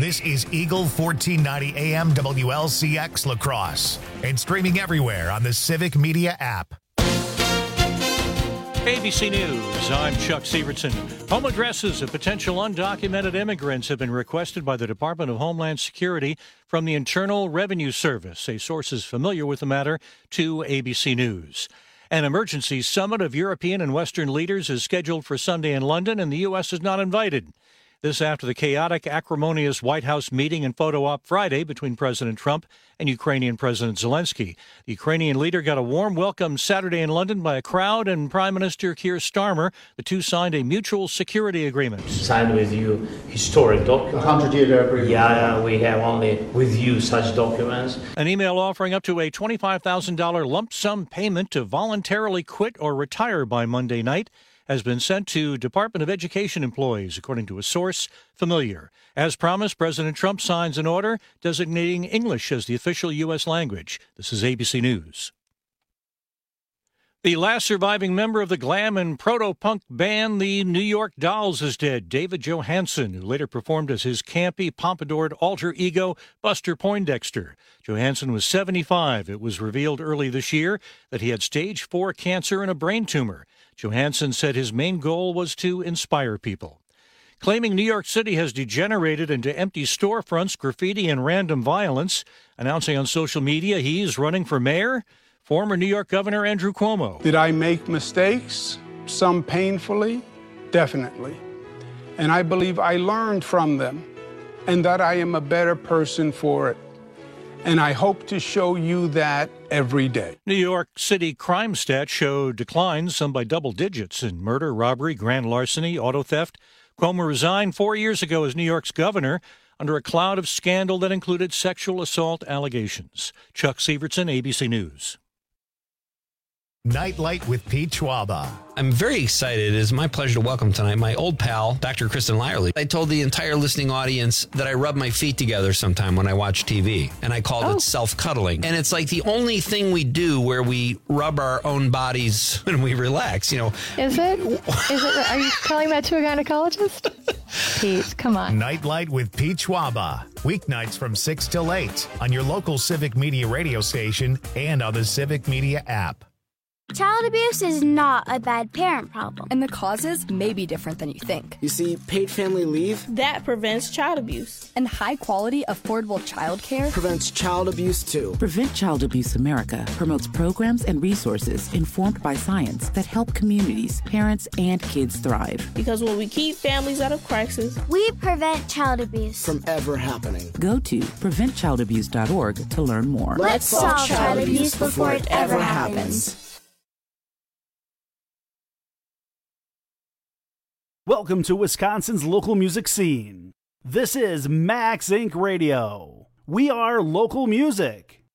This is Eagle 1490 AM WLCX La Crosse and streaming everywhere on the Civic Media app. ABC News, I'm Chuck Severson. Home addresses of potential undocumented immigrants have been requested by the Department of Homeland Security from the Internal Revenue Service, say sources familiar with the matter to ABC News. An emergency summit of European and Western leaders is scheduled for Sunday in London, and the U.S. is not invited. This after the chaotic, acrimonious White House meeting and photo op Friday between President Trump and Ukrainian President Zelensky. The Ukrainian leader got a warm welcome Saturday in London by a crowd, and Prime Minister Keir Starmer. The two signed a mutual security agreement. Signed with you historic document. 100-year agreement. Yeah, we have only with you such documents. An email offering up to a $25,000 lump sum payment to voluntarily quit or retire by Monday night has been sent to Department of Education employees, according to a source familiar. As promised, President Trump signs an order designating English as the official U.S. language. This is ABC News. The last surviving member of the glam and proto-punk band, the New York Dolls, is dead. David Johansen, who later performed as his campy, pompadoured alter ego, Buster Poindexter. Johansen was 75. It was revealed early this year that he had stage 4 cancer and a brain tumor. Johansen said his main goal was to inspire people. Claiming New York City has degenerated into empty storefronts, graffiti, and random violence, announcing on social media he's running for mayor, former New York Governor Andrew Cuomo. Did I make mistakes? Some painfully? Definitely. And I believe I learned from them and that I am a better person for it. And I hope to show you that every day. New York City crime stats show declines, some by double digits, in murder, robbery, grand larceny, auto theft. Cuomo resigned 4 years ago as New York's governor under a cloud of scandal that included sexual assault allegations. Chuck Severson, ABC News. Nightlight with Pete Schwaba. I'm very excited. It is my pleasure to welcome tonight my old pal, Dr. Kristen Lyerly. I told the entire listening audience that I rub my feet together sometime when I watch TV, and I called it self-cuddling. And it's like the only thing we do where we rub our own bodies when we relax, you know. Is it? Are you telling that to a gynecologist? Pete, come on. Nightlight with Pete Schwaba. Weeknights from 6 till 8 on your local Civic Media radio station and on the Civic Media app. Child abuse is not a bad parent problem. And the causes may be different than you think. You see, paid family leave that prevents child abuse. And high-quality, affordable childcare prevents child abuse, too. Prevent Child Abuse America promotes programs and resources informed by science that help communities, parents, and kids thrive. Because when we keep families out of crisis, we prevent child abuse from ever happening. Go to preventchildabuse.org to learn more. Let's solve child abuse before it ever happens. Welcome to Wisconsin's local music scene. This is Max Inc. Radio. We are local music.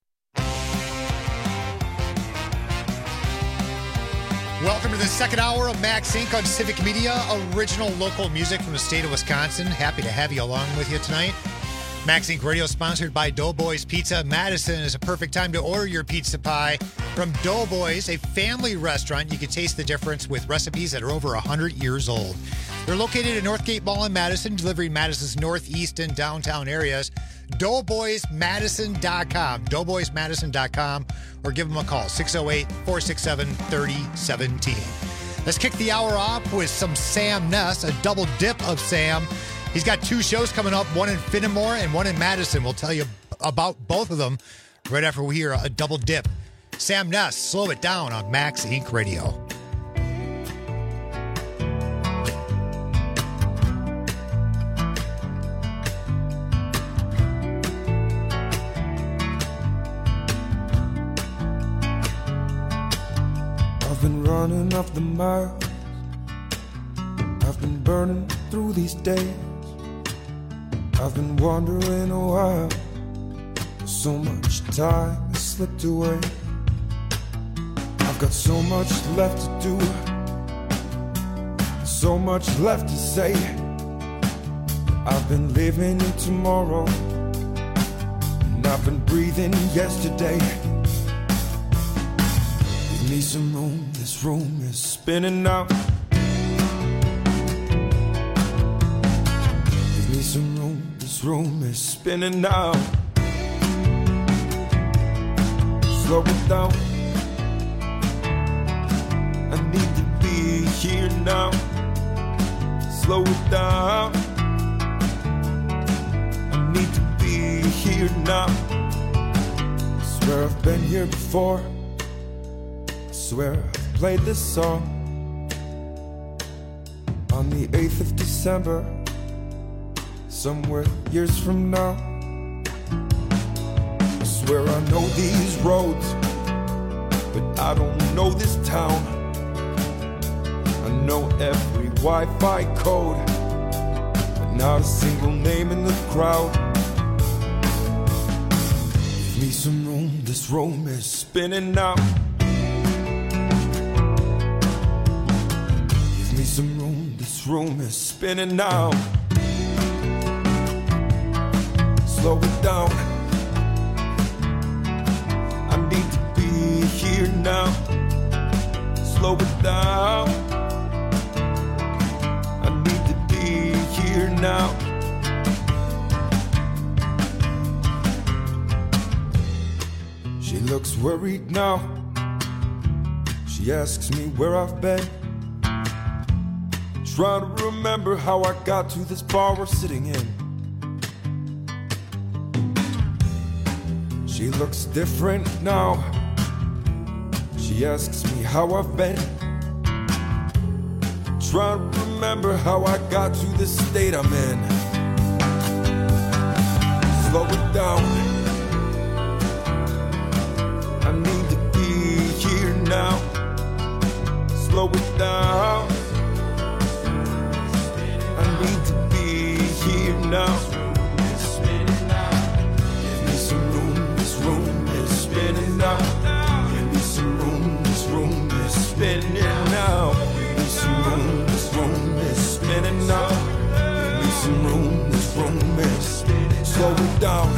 Welcome to the second hour of Max Inc. on Civic Media, original local music from the state of Wisconsin. Happy to have you along with you tonight. Max Inc. Radio sponsored by Doughboys Pizza. Madison is a perfect time to order your pizza pie from Doughboys, a family restaurant. You can taste the difference with recipes that are over 100 years old. They're located at Northgate Mall in Madison, delivering Madison's northeast and downtown areas. DoughboysMadison.com, DoughboysMadison.com, or give them a call, 608-467-3017. Let's kick the hour off with some Sam Ness, a double dip of Sam. He's got two shows coming up, one in Fenimore and one in Madison. We'll tell you about both of them right after we hear a double dip. Sam Ness, Slow It Down on Max Inc. Radio. I've been running off the miles. I've been burning through these days. I've been wondering a while. So much time has slipped away. I've got so much left to do, so much left to say. I've been living in tomorrow, and I've been breathing yesterday. Give me some room, this room is spinning out. Give me some room, this this room is spinning now. Slow it down. I need to be here now. Slow it down. I need to be here now. I swear I've been here before. I swear I've played this song on the 8th of December, somewhere years from now. I swear I know these roads, but I don't know this town. I know every Wi-Fi code, but not a single name in the crowd. Give me some room, this room is spinning now. Give me some room, this room is spinning now. Slow it down. I need to be here now. Slow it down. I need to be here now. She looks worried now. She asks me where I've been. Trying to remember how I got to this bar we're sitting in. She looks different now. She asks me how I've been. Trying to remember how I got to this state I'm in. Slow it down. I need to be here now. Slow it down. I need to be here now. Give me some room, this room is spinning now. Give me some room, this room is spinning now. Give me some room, this room is spinning now. Give me some room, this room is spinning. Slow it down.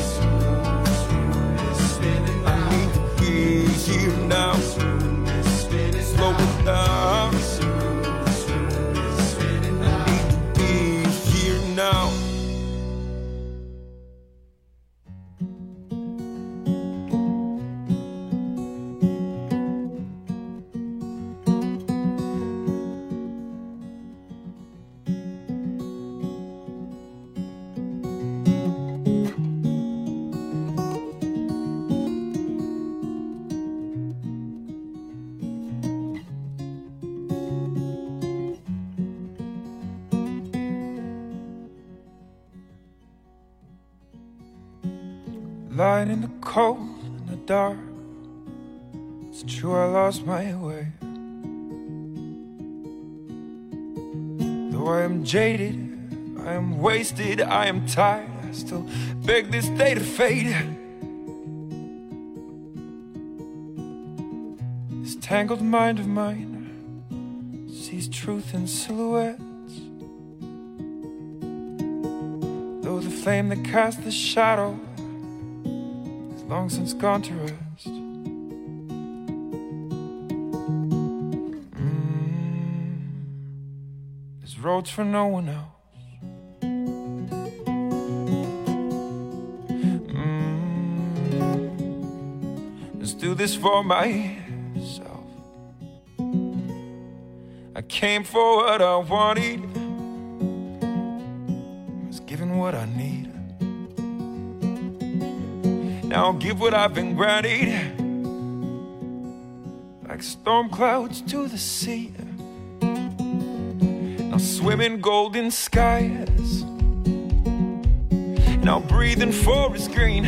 I need to be here now. Slow it down. Now. Lying in the cold, in the dark. It's true, I lost my way. Though I am jaded, I am wasted, I am tired, I still beg this day to fade. This tangled mind of mine sees truth in silhouettes. Though the flame that casts the shadow long since gone to rest. There's roads for no one else. Let's do this for myself. I came for what I wanted. I was given what I need. Now I'll give what I've been granted, like storm clouds to the sea. I'll swim in golden skies, and I'll breathe in forest green.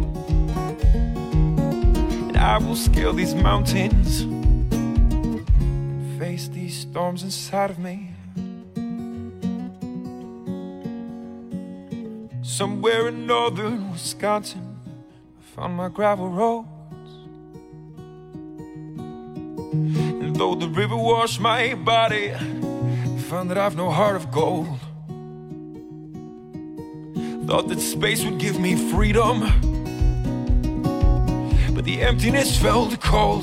And I will scale these mountains and face these storms inside of me. Somewhere in northern Wisconsin, found my gravel roads. And though the river washed my body, I found that I've no heart of gold. Thought that space would give me freedom, but the emptiness felt cold.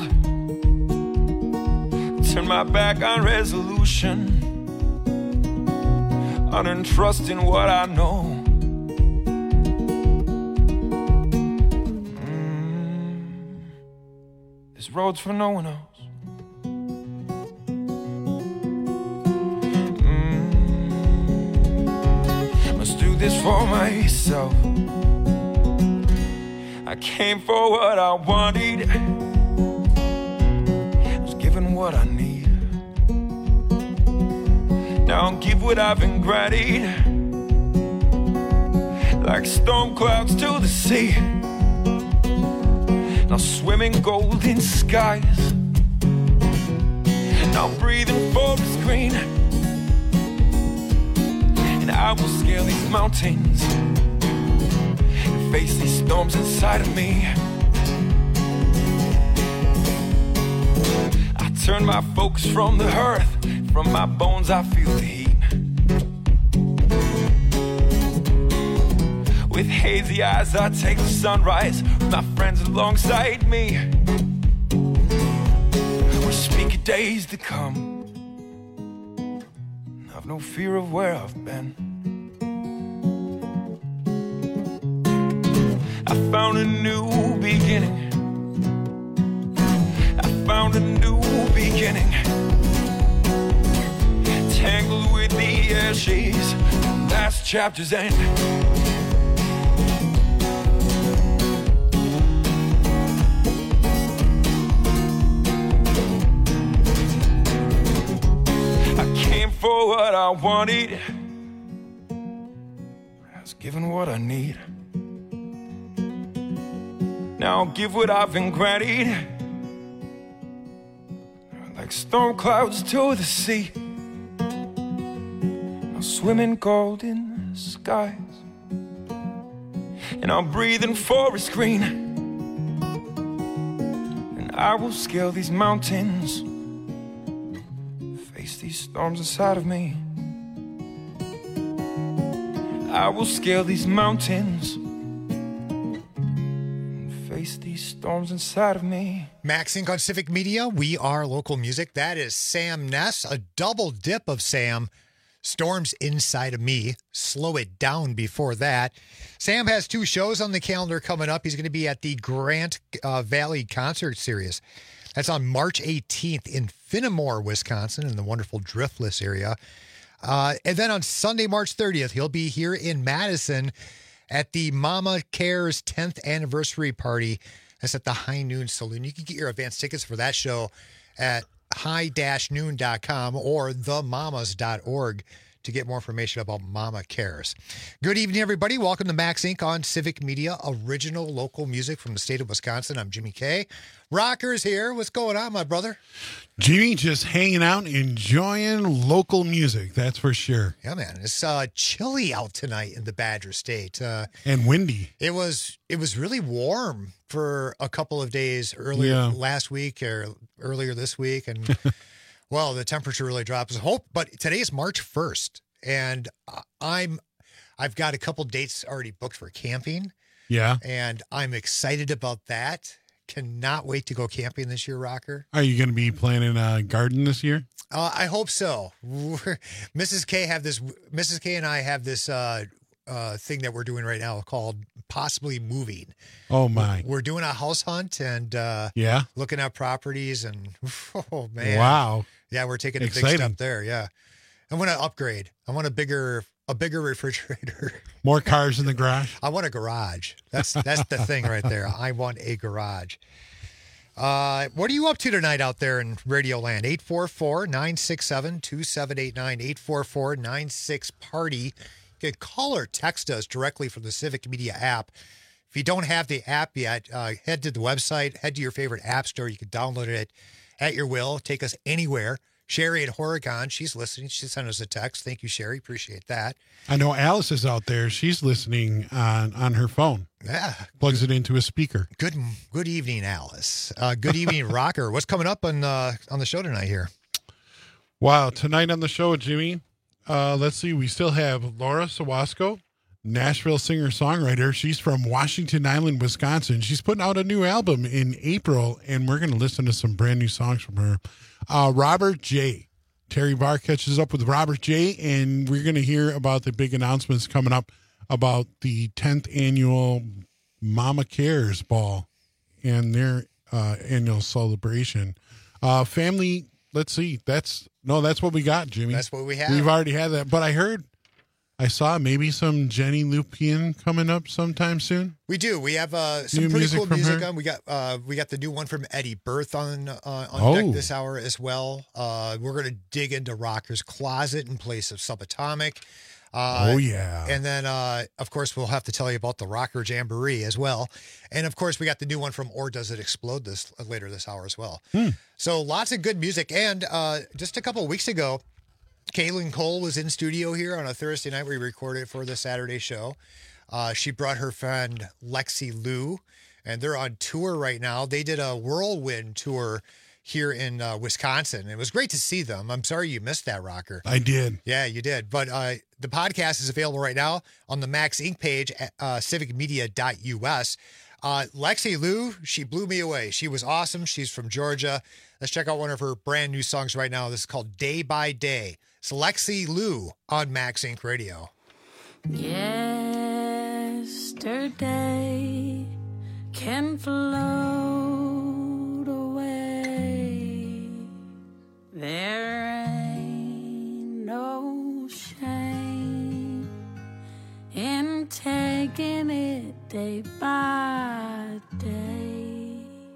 Turned my back on resolution, unearned trust in what I know. road's for no one else. Must do this for myself. I came for what I wanted, was given what I need. Now I'll give what I've been granted, like storm clouds to the sea. Now swimming golden skies, now breathing forest green. And I will scale these mountains and face these storms inside of me. I turn my focus from the earth, from my bones I feel the heat. With hazy eyes I take the sunrise, with my friends alongside me. We speak of days to come, I've no fear of where I've been. I found a new beginning, I found a new beginning. Tangled with the ashes, last chapter's end. I came for what I wanted, I was given what I need. Now I'll give what I've been granted, like storm clouds to the sea. I'll swim in golden skies, and I'll breathe in forest green. And I will scale these mountains, face these storms inside of me. I will scale these mountains, face these storms inside of me. Max Inc. on Civic Media. We are local music. That is Sam Ness, a double dip of Sam. Storms Inside of Me. Slow It Down before that. Sam has 2 shows on the calendar coming up. He's going to be at the Grant Valley Concert Series. That's on March 18th in Finnemore, Wisconsin, in the wonderful Driftless area. And then on Sunday, March 30th, he'll be here in Madison at the Mama Cares 10th anniversary party. That's at the High Noon Saloon. You can get your advance tickets for that show at high-noon.com or themamas.org to get more information about Mama Cares. Good evening, everybody. Welcome to Max Inc. on Civic Media, original local music from the state of Wisconsin. I'm Jimmy K. Rocker's here. What's going on, my brother? Jimmy, just hanging out, enjoying local music, that's for sure. Yeah, man. It's chilly out tonight in the Badger State. And windy. It was really warm for a couple of days earlier last week or earlier this week. And, well, the temperature really dropped. But today is March 1st, and I've got a couple dates already booked for camping. Yeah. And I'm excited about that. Cannot wait to go camping this year, Rocker. Are you going to be planting a garden this year? I hope so. Mrs. K and I have this thing that we're doing right now called Possibly Moving. Oh my! We're doing a house hunt and looking at properties and oh man, wow! Yeah, we're taking a big step there. Yeah, I want to upgrade. I want a bigger refrigerator. More cars in the garage. I want a garage. That's the thing right there. I want a garage. What are you up to tonight out there in Radio Land? 844-967-2789, 844-96-PARTY. You can call or text us directly from the Civic Media app. If you don't have the app yet, head to the website, head to your favorite app store. You can download it at your will. Take us anywhere. Sherry at Oregon, she's listening. She sent us a text. Thank you, Sherry. Appreciate that. I know Alice is out there. She's listening on her phone. Yeah. Plugs it into a speaker. Good evening, Alice. Good evening, Rocker. What's coming up on the show tonight here? Wow. Tonight on the show, Jimmy, let's see. We still have Laura Sawasco, Nashville singer-songwriter. She's from Washington Island, Wisconsin. She's putting out a new album in April, and we're going to listen to some brand new songs from her. Robert J. Terry Barr catches up with Robert J., and we're going to hear about the big announcements coming up about the 10th annual Mama Cares Ball and their annual celebration. Family, let's see. That's what we got, Jimmy. That's what we have. We've already had that. But I saw maybe some Jenny Lupien coming up sometime soon. We do. We have some New pretty music cool from music her? on. We got the new one from Eddie Berth on Oh. deck this hour as well. We're going to dig into Rocker's Closet in place of Subatomic. Oh, yeah. And then, of course, we'll have to tell you about the Rocker Jamboree as well. And, of course, we got the new one from Or Does It Explode later this hour as well. So lots of good music. And just a couple of weeks ago, Kaylin Cole was in studio here on a Thursday night. We recorded it for the Saturday show. She brought her friend Lexi Lou, and they're on tour right now. They did a whirlwind tour here in Wisconsin. It was great to see them. I'm sorry you missed that, Rocker. I did. Yeah, you did. But the podcast is available right now on the Max Inc. page at civicmedia.us. Lexi Lou, she blew me away. She was awesome. She's from Georgia. Let's check out one of her brand new songs right now. This is called Day by Day. It's Lexi Lou on Max Inc. Radio. Yesterday can float away. There ain't no shame in taking it day by day.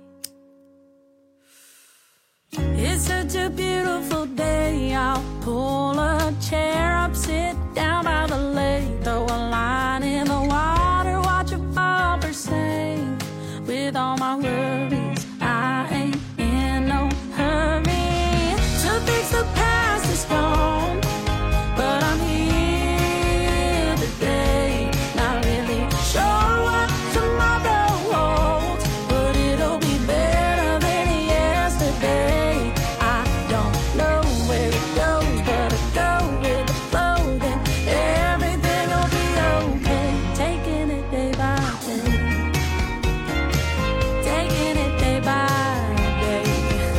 It's such a beautiful day. I'll pull a chair up, sit down by the lake, throw a line in the water, watch a bobber sing. With all my worries, I ain't in no hurry to fix the past is gone, but I'm here today. Not really sure what tomorrow holds, but it'll be better than yesterday. I don't know where it goes, but I go with the flow, then everything will be okay. Taking it day by day. Taking it day by day.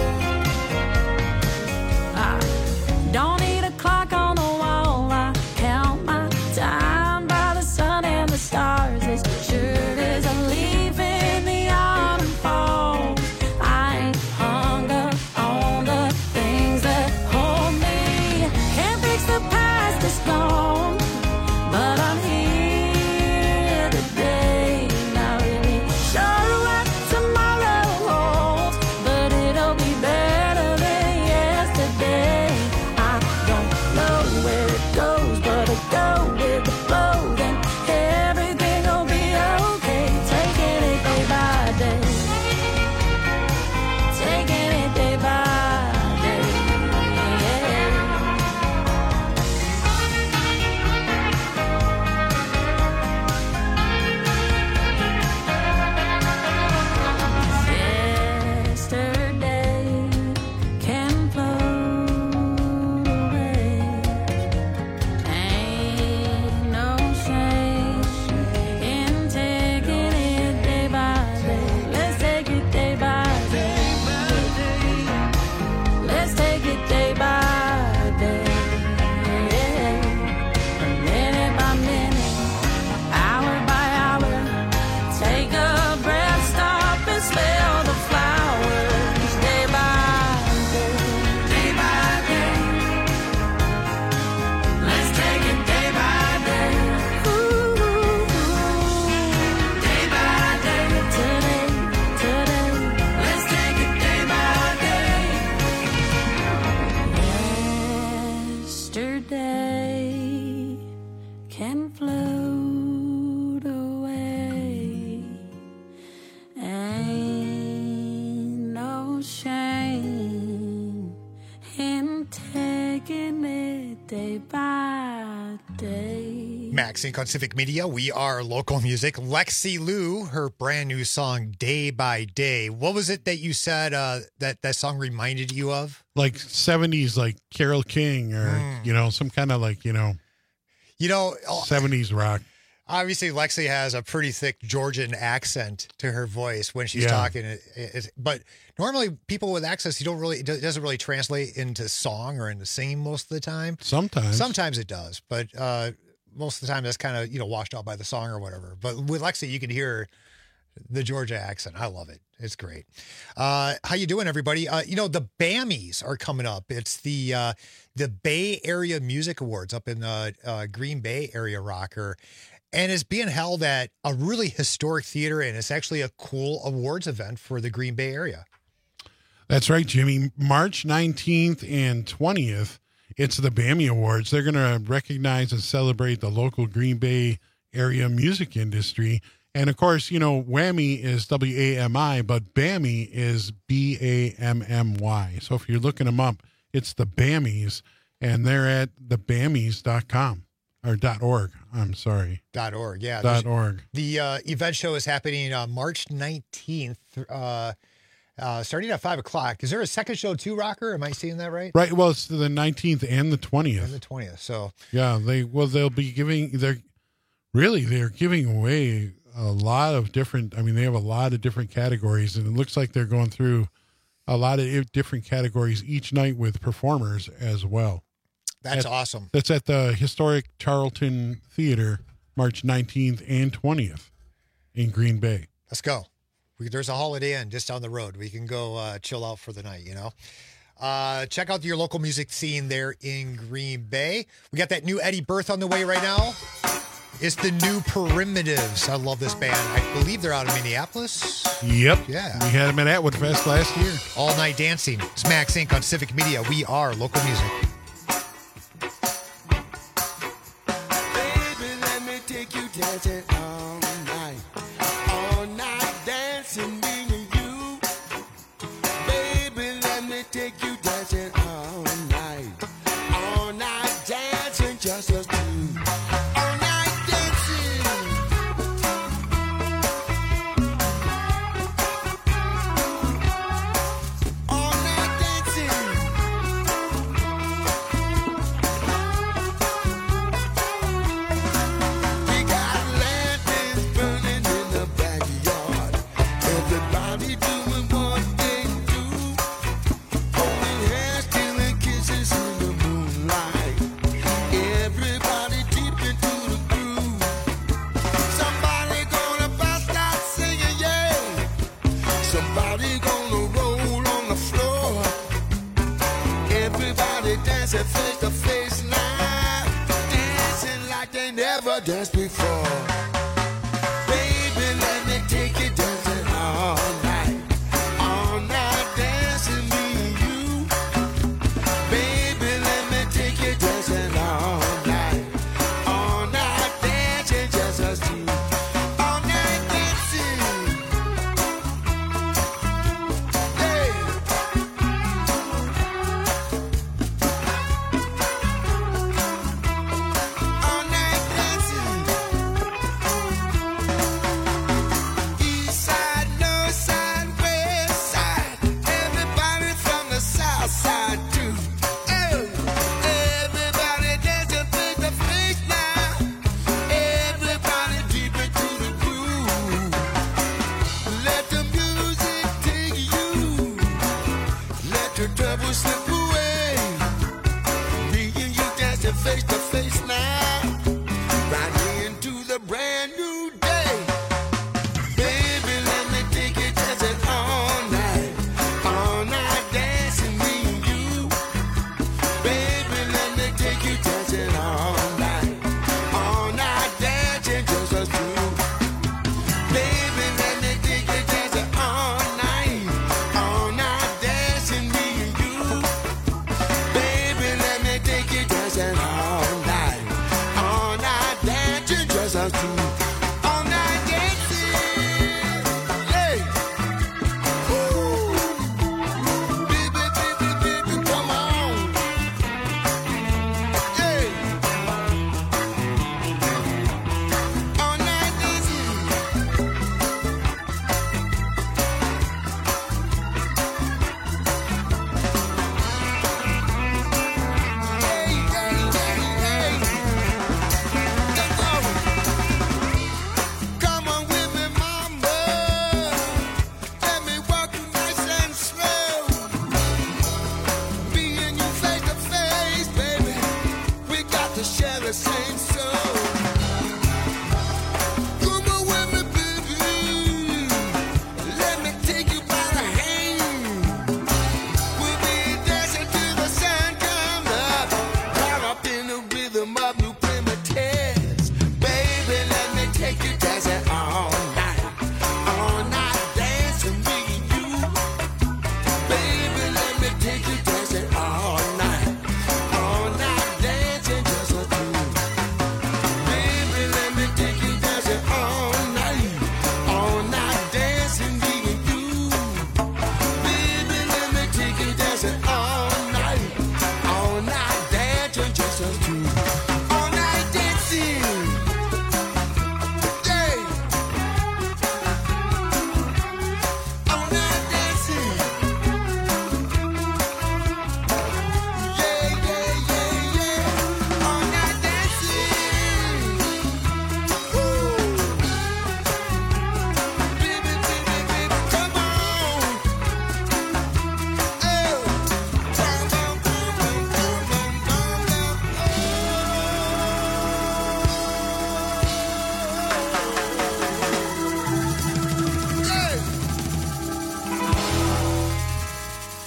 I don't need a clock on the wall. I count my time by the sun and the stars. As sure as a leaf in the autumn falls, I ain't hung up on the things that hold me. Can't fix the past, it's gone, but I'm here today. Not really sure what tomorrow holds, but it'll be better than yesterday. I don't know where it goes, but I go with the flow, then everything will be okay. Taking it day by day. Taking it day by day. Yesterday can float away. Ain't no shame in taking it day by day. Let's take it day by day. Let's take it day by day. Minute by minute, hour by hour. Take a breath, stop and smell the flowers. Day by day. Day by day. Let's take it day by day. Ooh, day by day. Today. Let's take it day by day. Yesterday can float away. Ain't no shame in taking it day by day. Max Inc. on Civic Media. We are local music. Lexi Lou, her brand new song, Day by Day. What was it that you said that song reminded you of? Like 70s, like Carole King or, some kind of like, 70s rock. Obviously, Lexi has a pretty thick Georgian accent to her voice when she's talking. But normally, people with accents, it doesn't really translate into song or into singing most of the time. Sometimes it does, but most of the time that's kind of washed out by the song or whatever. But with Lexi, you can hear The Georgia accent. I love it. It's great. How you doing, everybody? The BAMIs are coming up. It's the Bay Area Music Awards up in Green Bay area rocker. And it's being held at a really historic theater, and it's actually a cool awards event for the Green Bay area. That's right, Jimmy. March 19th and 20th, it's the BAMI Awards. They're going to recognize and celebrate the local Green Bay area music industry. And, of course, WAMI is W-A-M-I, but BAMI is B-A-M-M-Y. So if you're looking them up, it's the BAMIs, and they're at thebamis.com. Or .org. I'm sorry. .org, yeah. .org. The event show is happening March 19th, starting at 5 o'clock. Is there a second show too, Rocker? Am I seeing that right? Right. Well, it's the 19th and the 20th. And the 20th. So yeah, they'll be giving. They're giving away a lot of different. I mean, they have a lot of different categories, and it looks like they're going through a lot of different categories each night with performers as well. That's awesome. That's at the historic Charlton Theater, March 19th and 20th in Green Bay. Let's go. There's a Holiday Inn just down the road. We can go chill out for the night, Check out your local music scene there in Green Bay. We got that new Eddie Berth on the way right now. It's the new Primitives. I love this band. I believe they're out of Minneapolis. Yep. Yeah. We had them at Atwood Fest last year. All night dancing. It's Max Inc. on Civic Media. We are local music. Dancing all night dancing, me and you. Baby, let me take you dancing all night dancing, just us two. All night dancing. All night dancing. Face to face now, dancing like they never danced before. Baby, let me take you dancing all night dancing, me and you. Baby, let me take you dancing all night dancing, just us two. All night dancing, hey. All night dancing.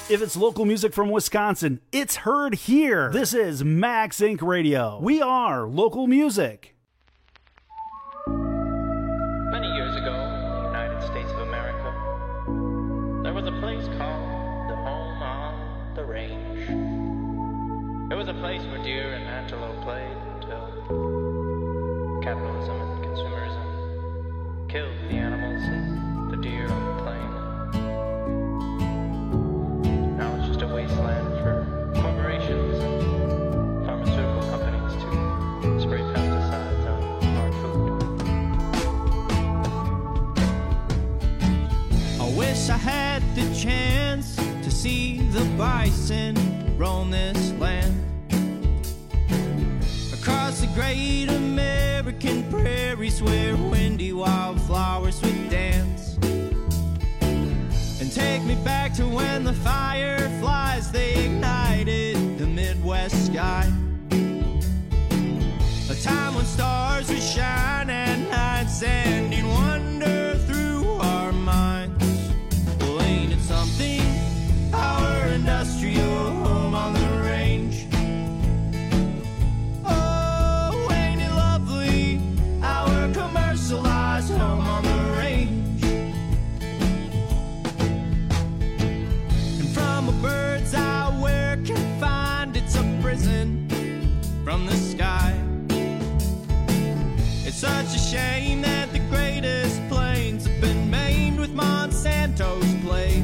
If it's local music from Wisconsin, it's heard here. This is Max Inc. Radio. We are local music. Many years ago, in the United States of America, there was a place called the Home on the Range. It was a place where deer and antelope played until capitalism and consumerism killed the animals and the deer on the plain. Now it's just a wasteland for corporations and pharmaceutical companies to spray pesticides on our food. I wish I had the chance to see the bison roam this land. Across the great American prairies where windy wildflowers would dance. And take me back to when the fireflies, they ignited the Midwest sky. A time when stars would shine at night, sending wonder through our minds. Well, ain't it something, our industrial home on the range? Oh, ain't it lovely, our commercialized home on the range? And from a bird's eye where confined, it's a prison from the sky. It's such a shame that the greatest plains have been maimed with Monsanto's blade.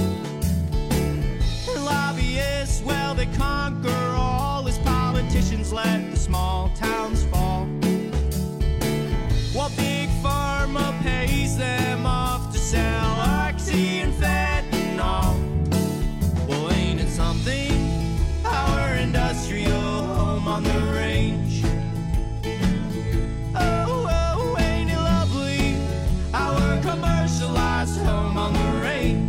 And lobbyists, well, they conquer all as politicians let the small towns fall. While Big Pharma pays them off to sell oxy and fentanyl. Well, ain't it something, our industrial home on the range? Oh, oh, ain't it lovely, our commercialized home on the range?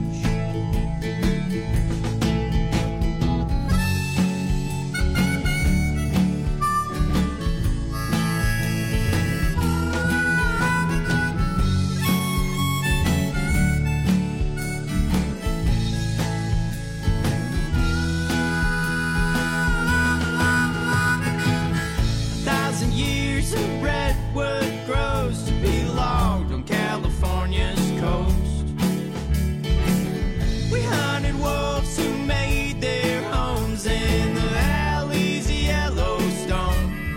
Years of redwood grows to be logged on California's coast. We hunted wolves who made their homes in the valleys of Yellowstone.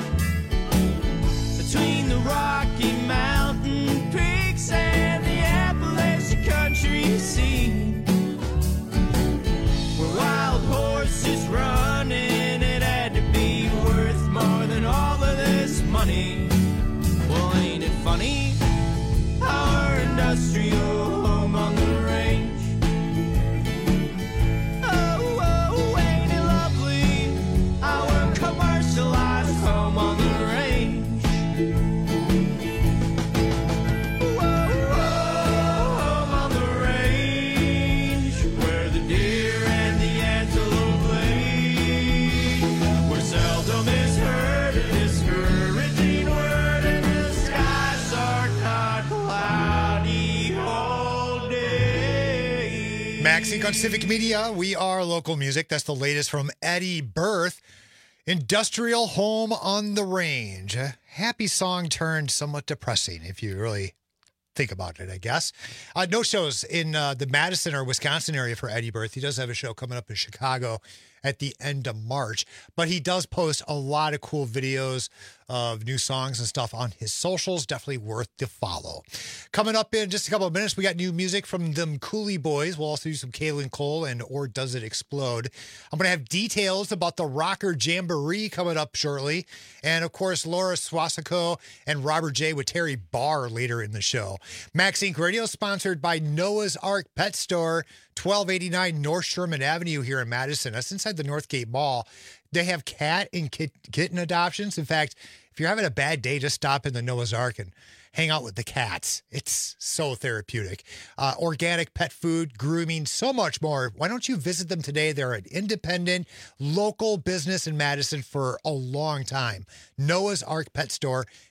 Between the Rocky Mountain creeks and the Appalachian country scene, where wild horses running, it had to be worth more than all of this money. Well, ain't it funny, our industrial home on the range? Oh, oh, ain't it lovely, our commercialized home on the range? Whoa, whoa, home on the range, where the deer and the antelope play, where seldom is heard a discouraging word, and the skies are not cloudy all day. Max Inc. on Civic Media. We are local music. That's the latest from Eddie Berth. Industrial Home on the Range. A happy song turned somewhat depressing, if you really think about it, I guess. No shows in the Madison or Wisconsin area for Eddie Berth. He does have a show coming up in Chicago at the end of March, but he does post a lot of cool videos of new songs and stuff on his socials. Definitely worth the follow. Coming up in just a couple of minutes, we got new music from them Cooley Boys. We'll also do some Kaylin Cole and Or Does It Explode. I'm going to have details about the Rocker Jamboree coming up shortly. And of course, Laura Swasako and Robert J. with Terry Barr later in the show. Max Inc. Radio sponsored by Noah's Ark Pet Store, 1289 North Sherman Avenue here in Madison. That's inside the Northgate Mall. They have cat and kitten adoptions. In fact, if you're having a bad day, just stop in the Noah's Ark and hang out with the cats. It's so therapeutic. Organic pet food, grooming, so much more. Why don't you visit them today? They're an independent, local business in Madison for a long time. Noah's Ark Pet Store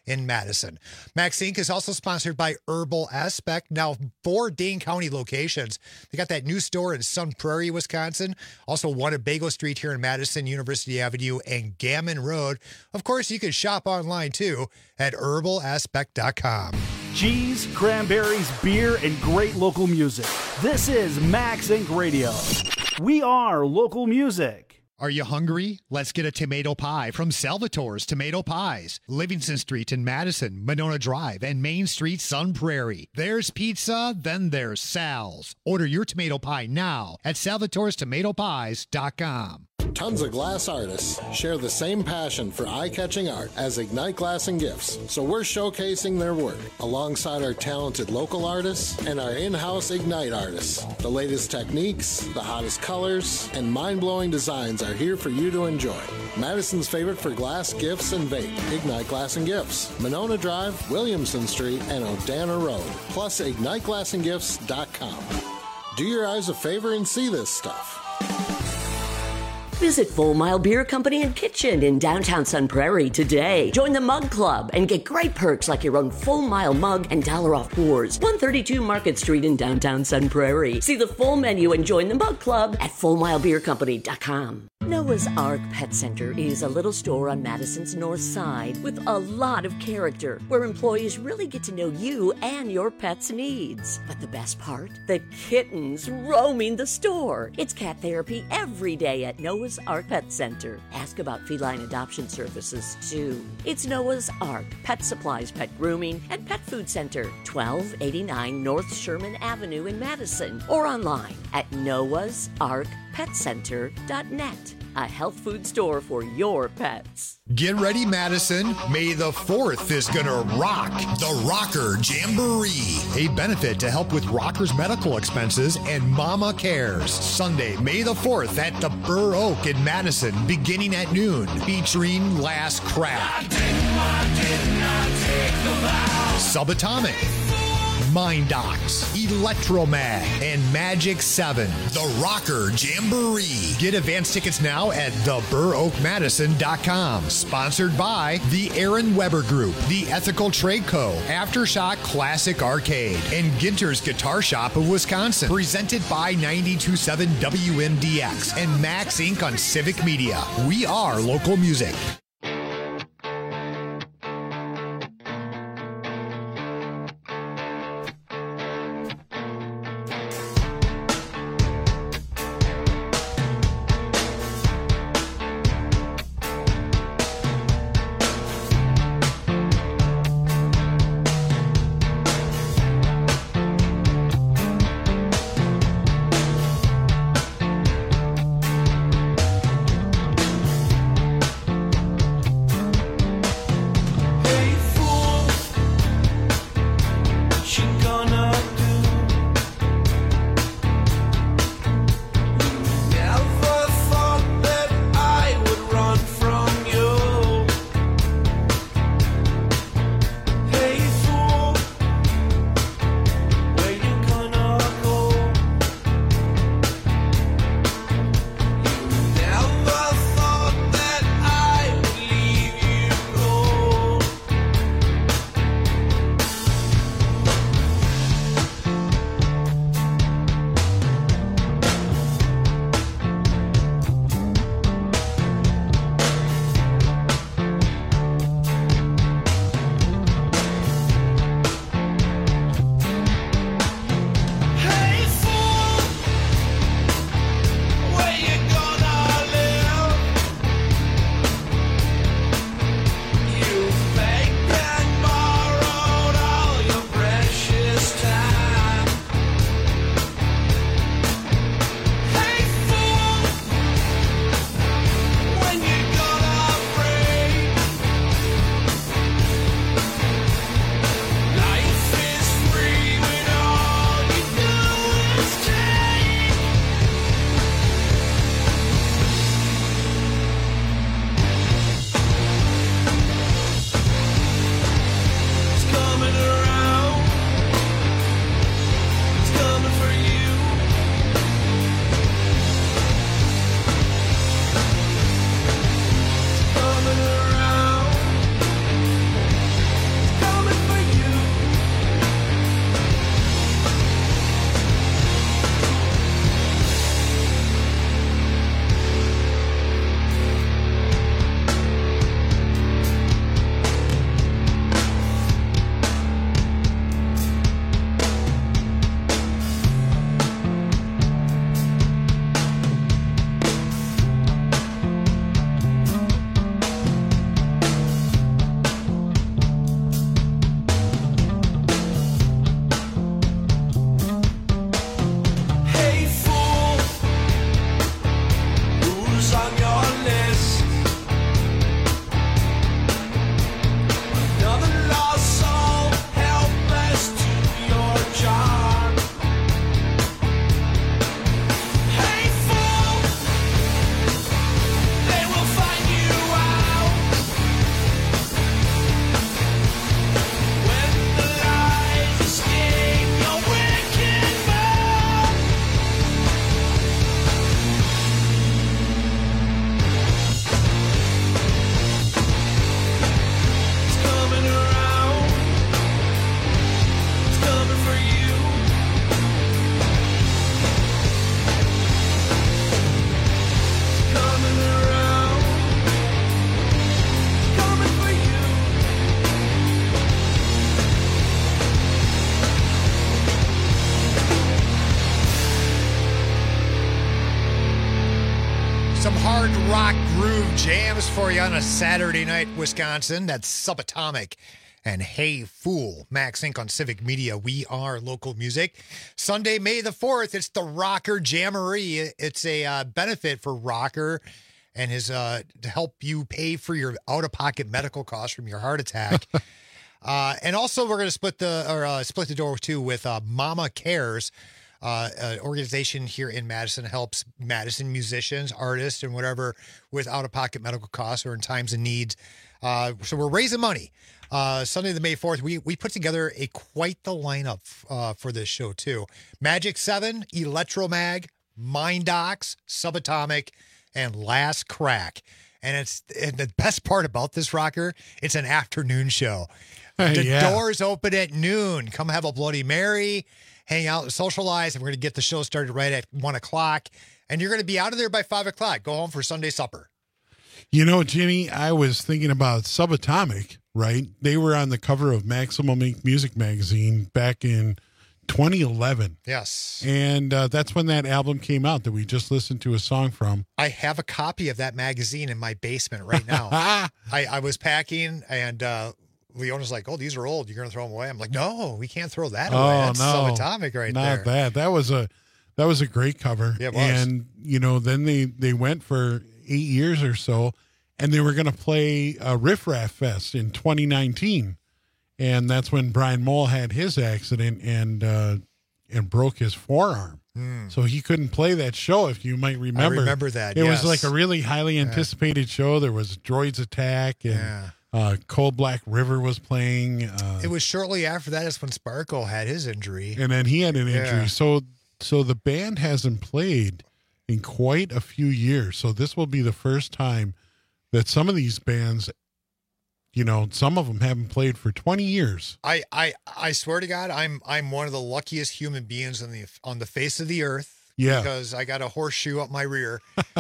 in Madison. Max Inc. is also sponsored by Herbal Aspect. Now, 4 Dane County locations. They got that new store in Sun Prairie, Wisconsin. Also one at Bagel Street here in Madison, University Avenue, and Gammon Road. Of course, you can shop online too at herbalaspect.com. Cheese, cranberries, beer, and great local music. This is Max Inc. Radio. We are local music. Are you hungry? Let's get a tomato pie from Salvatore's Tomato Pies. Livingston Street in Madison, Monona Drive, and Main Street, Sun Prairie. There's pizza, then there's Sal's. Order your tomato pie now at salvatorestomatopies.com. Tons of glass artists share the same passion for eye-catching art as Ignite Glass and Gifts, so we're showcasing their work alongside our talented local artists and our in-house Ignite artists. The latest techniques, the hottest colors, and mind-blowing designs are here for you to enjoy. Madison's favorite for glass, gifts, and vape, Ignite Glass and Gifts, Monona Drive, Williamson Street, and Odana Road, plus IgniteGlassandGifts.com. Do your eyes a favor and see this stuff. Visit Full Mile Beer Company and Kitchen in downtown Sun Prairie today. Join the Mug Club and get great perks like your own Full Mile mug and $1 off pours. 132 Market Street in downtown Sun Prairie. See the full menu and join the Mug Club at FullMileBeerCompany.com. Noah's Ark Pet Center is a little store on Madison's north side with a lot of character, where employees really get to know you and your pet's needs. But the best part? The kittens roaming the store. It's cat therapy every day at Noah's Ark Pet Center. Ask about feline adoption services, too. It's Noah's Ark Pet Supplies, Pet Grooming, and Pet Food Center, 1289 North Sherman Avenue in Madison, or online at noahsarkpetcenter.net. A health food store for your pets. Get ready, Madison. May the 4th is gonna rock the Rocker Jamboree, a benefit to help with rockers' medical expenses and Mama Cares. Sunday, May the 4th at the Burr Oak in Madison, beginning at noon, featuring Last Craft, Subatomic, Mind Docs, Electromag, and Magic 7. The Rocker Jamboree. Get advance tickets now at theburoakmadison.com. Sponsored by the Aaron Weber Group, the Ethical Trade Co., Aftershock Classic Arcade, and Ginter's Guitar Shop of Wisconsin. Presented by 92.7 WMDX and Max Inc. on Civic Media. We are local music. rock groove jams for you on a Saturday night, Wisconsin. That's Subatomic and Hey Fool. Max Inc. on Civic Media. We are local music. Sunday, May the 4th, it's the Rocker Jamboree. It's a benefit for Rocker and his to help you pay for your out-of-pocket medical costs from your heart attack. And also, we're going to split the door too with Mama Cares. An organization here in Madison helps Madison musicians, artists, and whatever with out-of-pocket medical costs or in times of need. So we're raising money. Sunday, the May 4th, we put together quite the lineup for this show, too. Magic 7, Electromag, Mind Docs, Subatomic, and Last Crack. And the best part about this, Rocker, it's an afternoon show. The doors open at noon. Come have a Bloody Mary, hang out and socialize, and we're going to get the show started right at 1 o'clock. And you're going to be out of there by 5 o'clock. Go home for Sunday supper. You know, Jimmy, I was thinking about Subatomic, right? They were on the cover of Maximum Ink Music Magazine back in 2011. Yes. And that's when that album came out that we just listened to a song from. I have a copy of that magazine in my basement right now. I was packing, and Leona's like, "Oh, these are old. You're going to throw them away?" I'm like, "No, we can't throw that away. That's Subatomic right there." Not that. That was a great cover. Yeah, it was. And, you know, then they went for 8 years or so, and they were going to play a Riff Raff Fest in 2019. And that's when Brian Moll had his accident and broke his forearm. So he couldn't play that show, if you might remember. I remember that, It yes. was like a really highly anticipated show. There was Droids Attack and Cold Black River was playing. It was shortly after that is when Sparko had his injury. And then he had an injury. Yeah. So the band hasn't played in quite a few years. So this will be the first time that some of these bands, you know, some of them haven't played for 20 years. I swear to God, I'm one of the luckiest human beings on the face of the earth. Yeah. Because I got a horseshoe up my rear.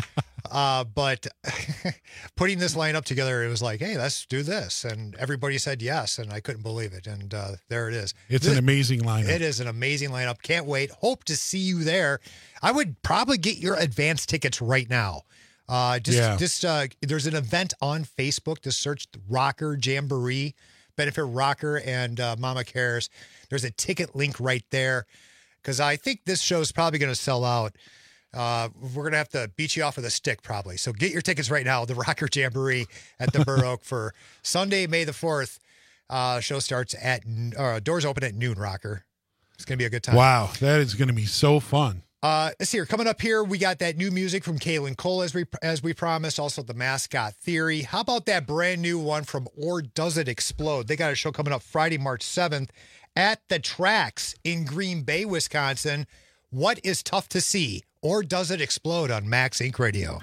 But putting this lineup together, it was like, hey, let's do this. And everybody said yes, and I couldn't believe it. And there it is. It's an amazing lineup. It is an amazing lineup. Can't wait. Hope to see you there. I would probably get your advance tickets right now. There's an event on Facebook. Just search Rocker Jamboree, benefit Rocker and Mama Cares. There's a ticket link right there because I think this show is probably going to sell out. We're going to have to beat you off with a stick probably. So get your tickets right now. The Rocker Jamboree at the Burr Oak for Sunday, May the 4th. Show starts at doors open at noon. Rocker. It's going to be a good time. Wow, that is going to be so fun. Let's see here. Coming up here, we got that new music from Kaylin Cole as we promised. Also, the Mascot Theory. How about that brand new one from Or Does It Explode? They got a show coming up Friday, March 7th at the Tracks in Green Bay, Wisconsin. What is tough to see? Or Does It Explode on Max Inc. Radio?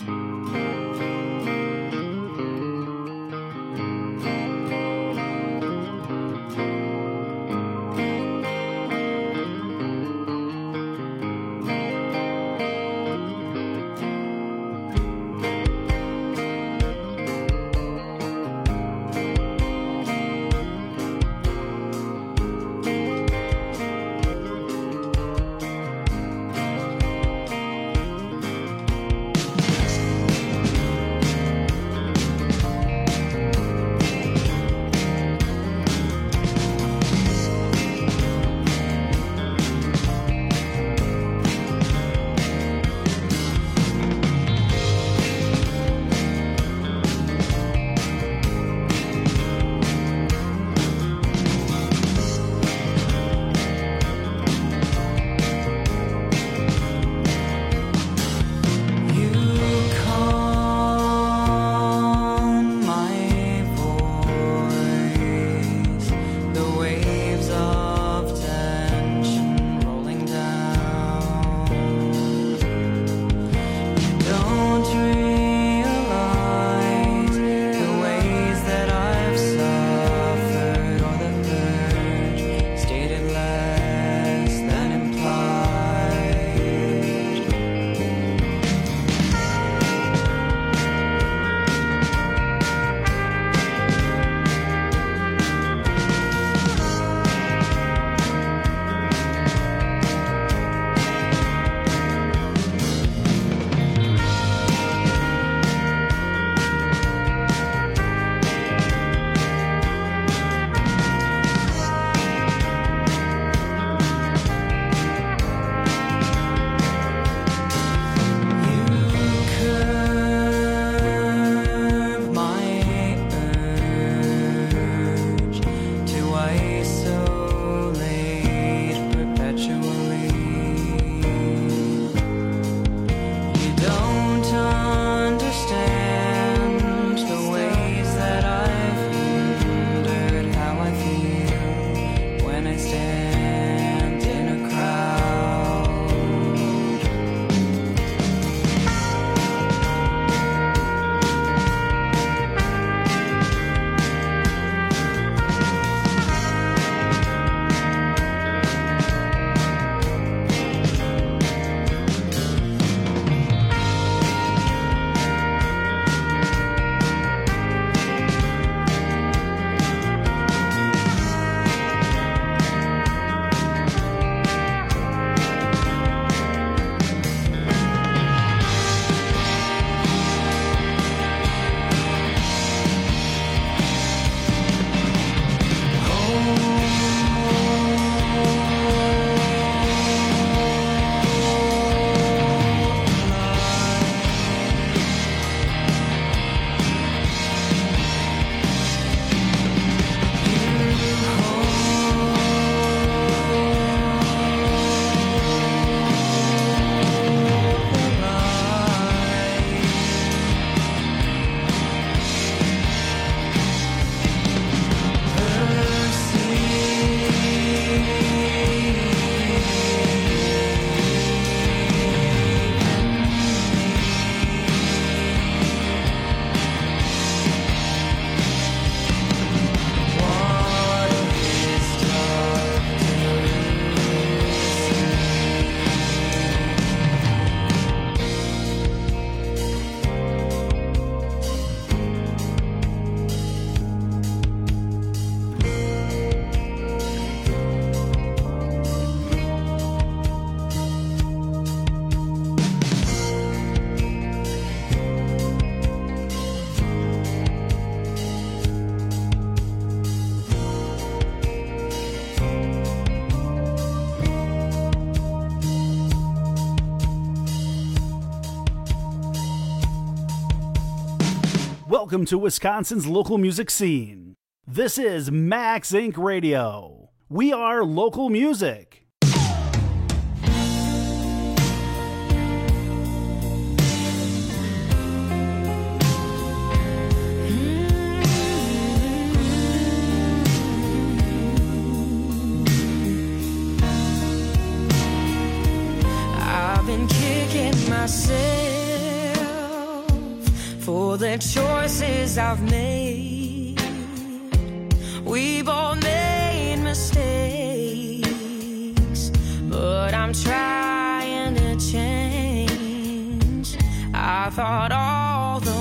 Welcome to Wisconsin's local music scene. This is Max Inc. Radio. We are local music. I've been kicking myself for the choices I've made. We've all made mistakes, but I'm trying to change. I thought all the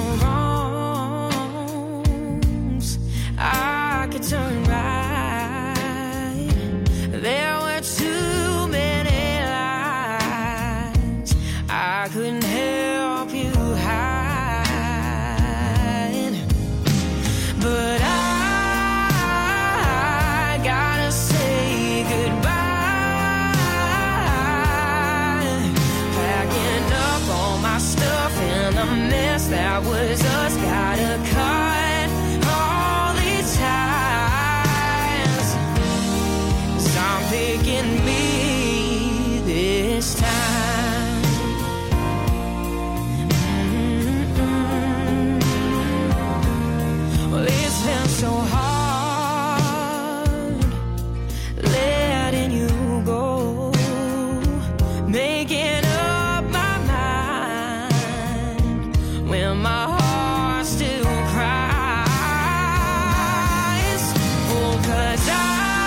wrongs I could turn right. There were too many lies I couldn't help you hide. But I gotta say goodbye. Packing up all my stuff in a mess that was us. Gotta cut all these ties, 'cause I'm picking me this time. Well, it's been so hard letting you go, making up my mind when my heart still cries. Oh, 'cause I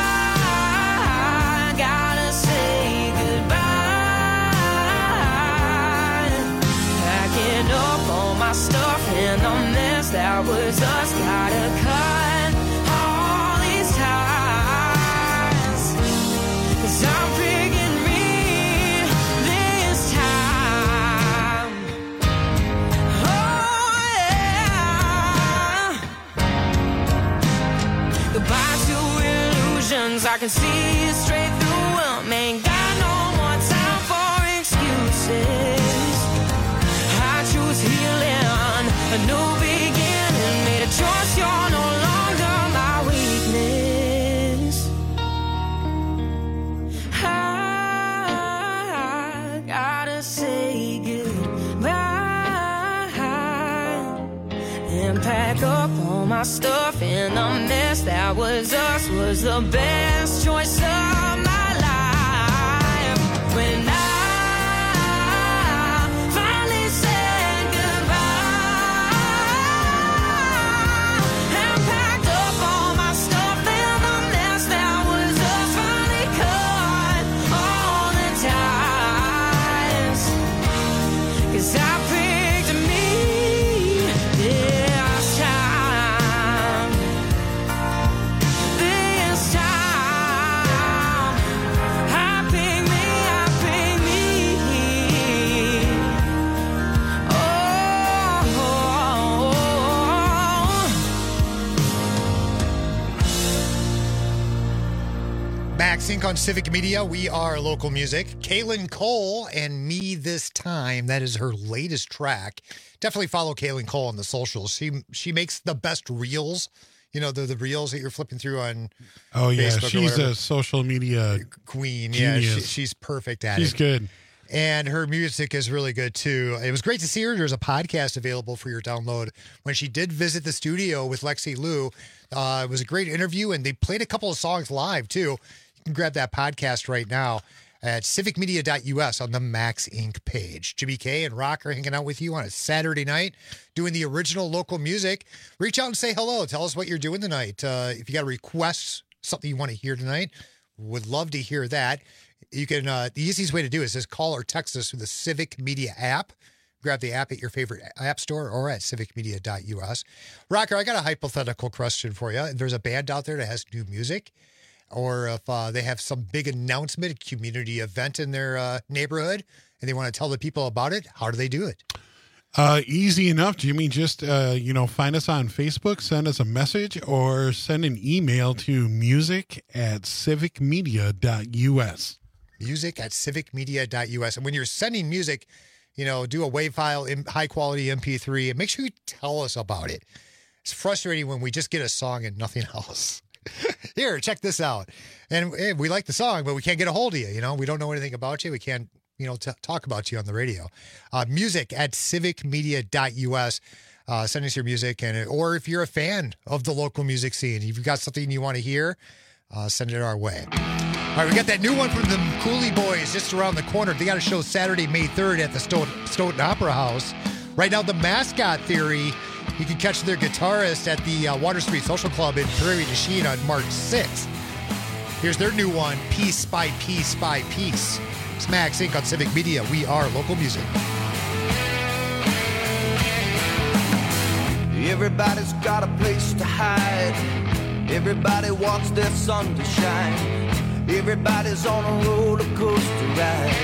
gotta say goodbye. Packing up all my stuff in a mess that was us. Gotta cut all these ties, 'cause I'm picking me this time. Oh yeah. Goodbye to illusions, I can see straight through them. Ain't got no more time for excuses. I choose healing, a new beginning, made a choice, you're no longer my weakness. I gotta say goodbye and pack up all my stuff in a mess that was us. Was the best choice of my life. When I finally said goodbye and packed up all my stuff in the mess that was us. Finally cut all the ties, 'cause I picked me this time. This time I picked me, I picked me. Max Inc. on Civic Media. We are local music. Kaylin Cole and Me This Time. That is her latest track. Definitely follow Kaylin Cole on the socials. She makes the best reels. You know, the reels that you're flipping through on Oh, yeah. Facebook or She's whatever. a social media queen. genius. Yeah, she's perfect at it. She's good. And her music is really good too. It was great to see her. There's a podcast available for your download. When she did visit the studio with Lexi Lou, it was a great interview, and they played a couple of songs live too. You can grab that podcast right now at civicmedia.us on the Max Inc. page. Jimmy K and Rock are hanging out with you on a Saturday night doing the original local music. Reach out and say hello. Tell us what you're doing tonight. If you got a request, something you want to hear tonight, would love to hear that. You can, the easiest way to do it is just call or text us through the Civic Media app. Grab the app at your favorite app store or at civicmedia.us. Rocker, I got a hypothetical question for you. If there's a band out there that has new music, or if they have some big announcement, a community event in their neighborhood, and they want to tell the people about it, how do they do it? Easy enough, Jimmy. Just, find us on Facebook, send us a message, or send an email to music@civicmedia.us. Music@civicmedia.us. And when you're sending music, do a WAV file, high quality MP3, and make sure you tell us about it. It's frustrating when we just get a song and nothing else. Here, check this out. And we like the song, but we can't get a hold of you. We don't know anything about you. We can't, talk about you on the radio. Music at civicmedia.us. Send us your music, or if you're a fan of the local music scene, if you've got something you want to hear, send it our way. All right, we got that new one from the Cooley Boys just around the corner. They got a show Saturday, May 3rd at the Stoughton Opera House. Right now, the Mascot Theory, you can catch their guitarist at the Water Street Social Club in Prairie du Chien on March 6th. Here's their new one, Piece by Piece by Piece. It's Max Inc. on Civic Media. We are local music. Everybody's got a place to hide. Everybody wants their sun to shine. Everybody's on a roller coaster ride.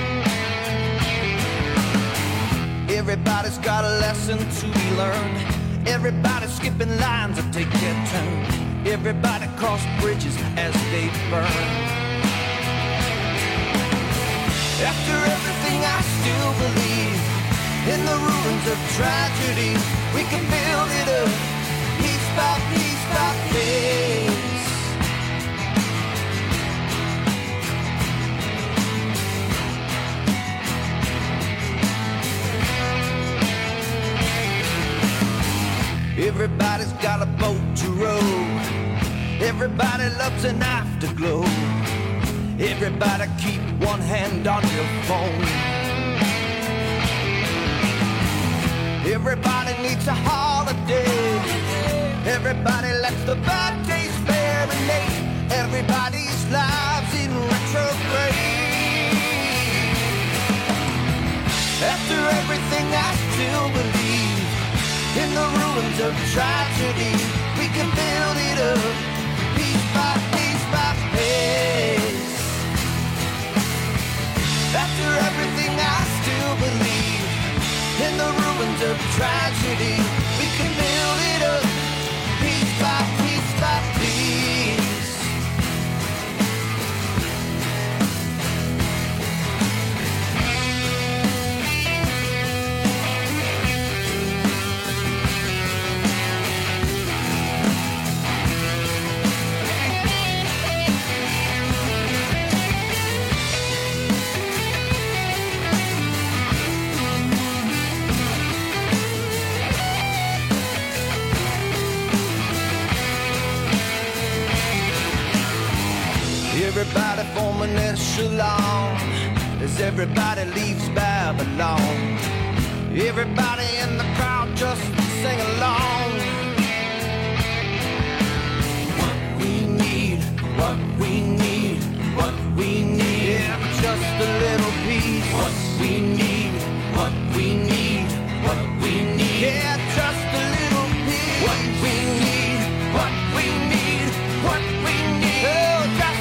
Everybody's got a lesson to be learned. Everybody's skipping lines that take their turn. Everybody cross bridges as they burn. After everything I still believe in the ruins of tragedy. We can build it up, piece by piece by piece. Everybody's got a boat to row. Everybody loves a knife to glow. Everybody keep one hand on your phone. Everybody needs a holiday. Everybody lets the bad days marinate. Everybody's lives in retrograde. After everything I still believe in the ruins of tragedy. We can build it up, piece by piece by piece. After everything I still believe in the ruins of tragedy, we can build it up, piece by piece by piece. Everybody forming echelon as everybody leaves Babylon. Everybody in the crowd just sing along. What we need, what we need, what we need. Yeah, just a little piece. What we need, what we need, what we need. Yeah, just a little piece. What we need, what we need, what we need. Oh, just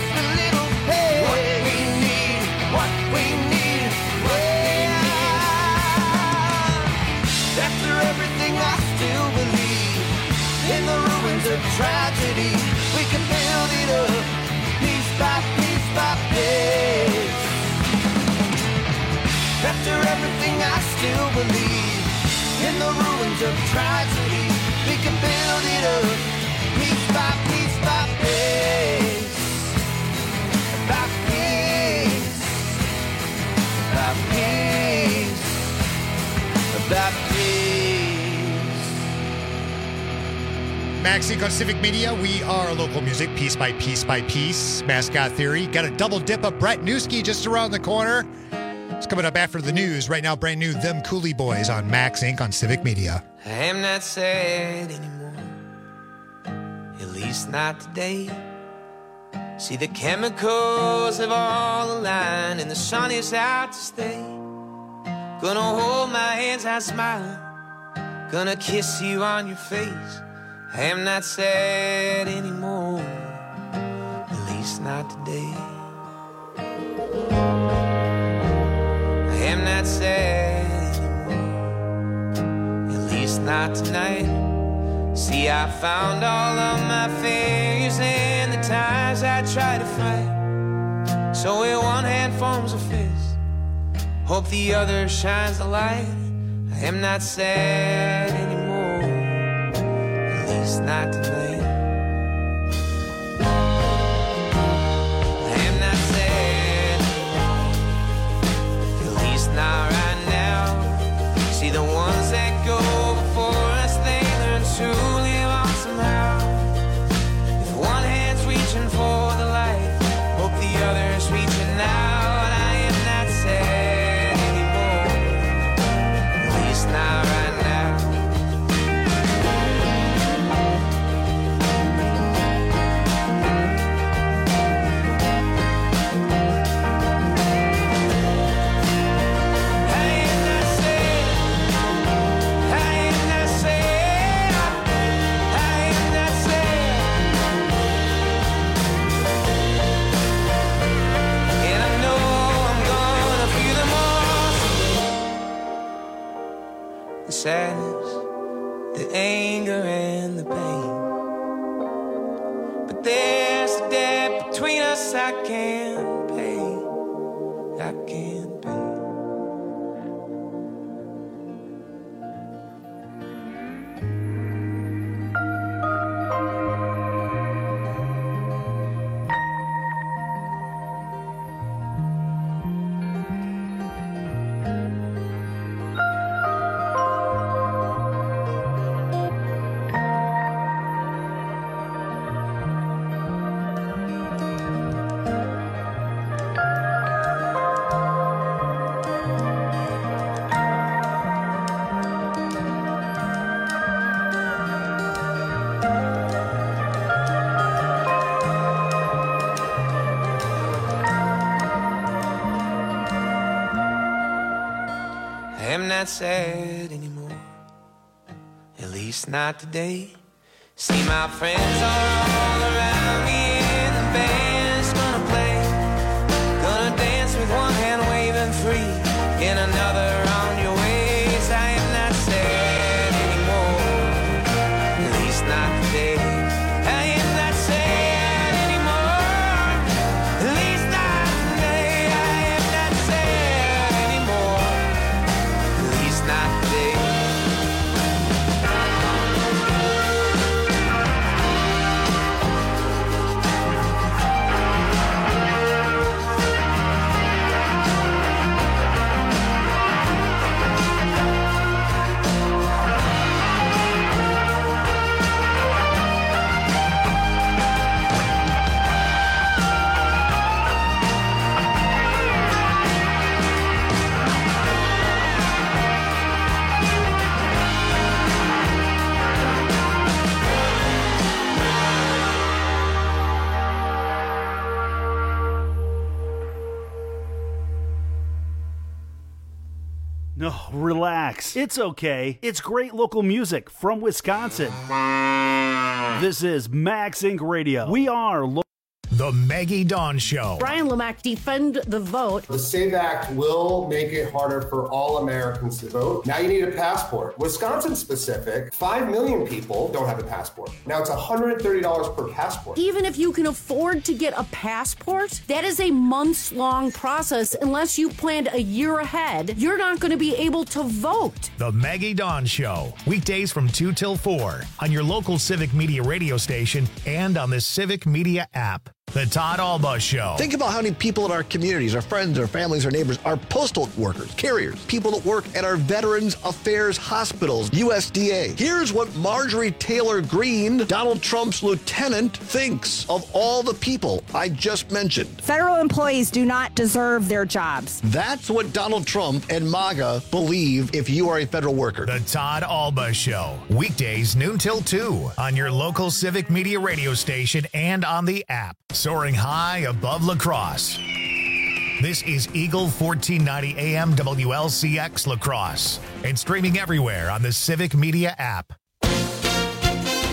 in the ruins of tragedy, we can build it up, piece by piece by piece. After everything I still believe in the ruins of tragedy, we can build it up, piece by piece by piece. By piece, by piece, by piece. Max Inc. on Civic Media. We are local music, piece by piece by piece. Mascot Theory. Got a double dip of Brett Newski just around the corner. It's coming up after the news. Right now, brand new Them Cooley Boys on Max Inc. on Civic Media. I am not sad anymore, at least not today. See, the chemicals have all aligned and the sun is out to stay. Gonna hold my hands, I smile, gonna kiss you on your face. I am not sad anymore, at least not today. I am not sad anymore, at least not tonight. See, I found all of my failures and the times I tried to fight. So when one hand forms a fist Hope the other shines the light. I am not sad anymore, at least not tonight. I am not sad, at least not right now. See the ones that go before us, they learn to live on somehow. If one hand's reaching for the light, hope the other's reaching out. I am not sad anymore, at least not right now. I am not sad, I am not sad, I am not sad. And I know I'm gonna feel them all someday. The sadness, the anger and the pain. But there's a debt between us I can't pay. I can't pay. I am not sad anymore, at least not today. See my friends are all around me and the band's gonna play. Gonna dance with one hand waving free and another on your waist. I am not sad anymore, at least not today. I am not sad anymore, at least not today. I am not sad anymore, at least not today. No, relax. It's okay. It's great local music from Wisconsin. This is Max Inc. Radio. We are The Maggie Dawn Show. Brian Lomack, defend the vote. The SAVE Act will make it harder for all Americans to vote. Now you need a passport. Wisconsin specific, 5 million people don't have a passport. Now it's $130 per passport. Even if you can afford to get a passport, that is a months-long process. Unless you planned a year ahead, you're not going to be able to vote. The Maggie Dawn Show. Weekdays from 2 till 4 on your local Civic Media radio station and on the Civic Media app. The Todd Alba Show. Think about how many people in our communities, our friends, our families, our neighbors, our postal workers, carriers, people that work at our Veterans Affairs hospitals, USDA. Here's what Marjorie Taylor Greene, Donald Trump's lieutenant, thinks of all the people I just mentioned. Federal employees do not deserve their jobs. That's what Donald Trump and MAGA believe if you are a federal worker. The Todd Alba Show. Weekdays noon till 2 on your local Civic Media radio station and on the app. Soaring high above La Crosse. This is Eagle 1490 AM WLCX La Crosse and streaming everywhere on the Civic Media app.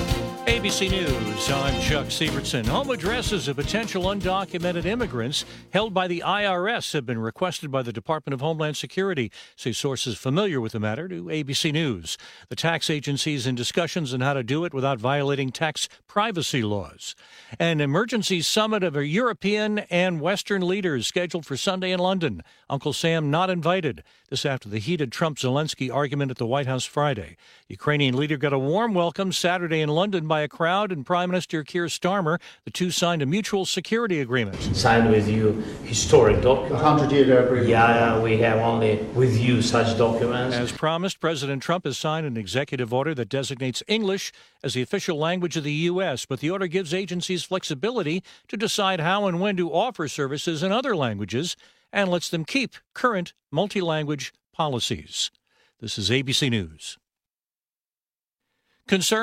ABC News, I'm Chuck Sievertson. Home addresses of potential undocumented immigrants held by the IRS have been requested by the Department of Homeland Security, say sources familiar with the matter to ABC News. The tax agency is in discussions on how to do it without violating tax privacy laws. An emergency summit of European and Western leaders scheduled for Sunday in London. Uncle Sam not invited. This after the heated Trump-Zelensky argument at the White House Friday. Ukrainian leader got a warm welcome Saturday in London by a crowd, and Prime Minister Keir Starmer. The two signed a mutual security agreement. Signed with you historic document. 100-year agreement. Yeah, we have only with you such documents. As promised, President Trump has signed an executive order that designates English as the official language of the U.S., but the order gives agencies flexibility to decide how and when to offer services in other languages and lets them keep current multi-language policies. This is ABC News. Concern